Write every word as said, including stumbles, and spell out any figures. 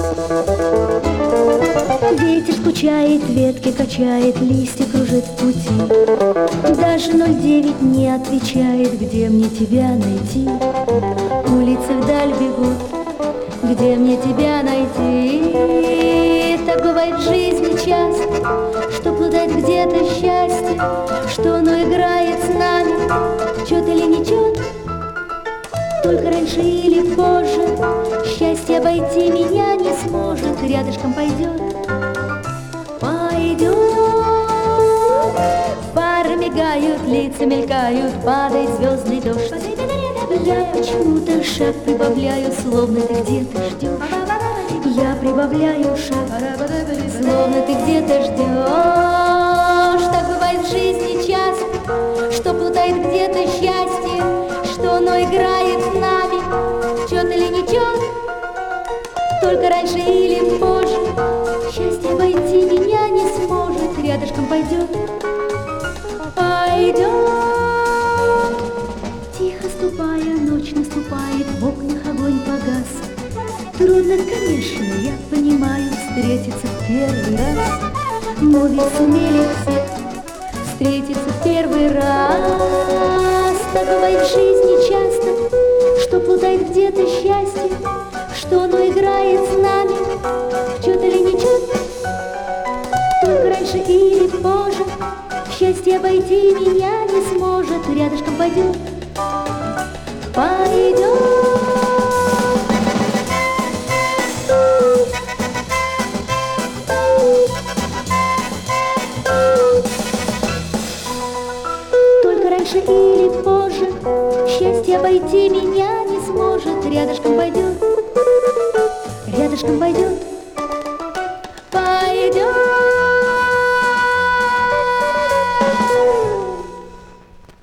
Ветер скучает, ветки качает, листья кружит в пути. Даже ноль девять не отвечает, где мне тебя найти. Улицы вдаль бегут, где мне тебя найти. Так бывает в жизни часто, что плутает где-то счастье, что оно играет с нами, чет или не чет. Только раньше или позже счастье обойти меня не сможет, рядышком пойдет. Пойдет. Фары мигают, лица мелькают, падает звездный дождь. Я почему-то шаг прибавляю, словно ты где-то ждешь. Я прибавляю шаг, словно ты где-то ждешь. Так бывает в жизни часто, что плутает где-то счастье, что оно играет с нами, чет или не чет. Только раньше или позже счастье обойти меня не сможет, рядышком пойдет. Пойдет. Тихо ступая, ночь наступает, в окнах огонь погас. Трудно, конечно, я понимаю, встретиться в первый раз. Но ведь сумели все встретиться в первый раз. Так бывает в жизни часто, что плутает где-то счастье, что оно играет с нами, чет или не чет. Только раньше или позже счастье обойти меня не сможет, рядышком пойдет. Пойдет. Только раньше или позже счастье обойти меня не сможет, рядышком пойдет, рядышком пойдет.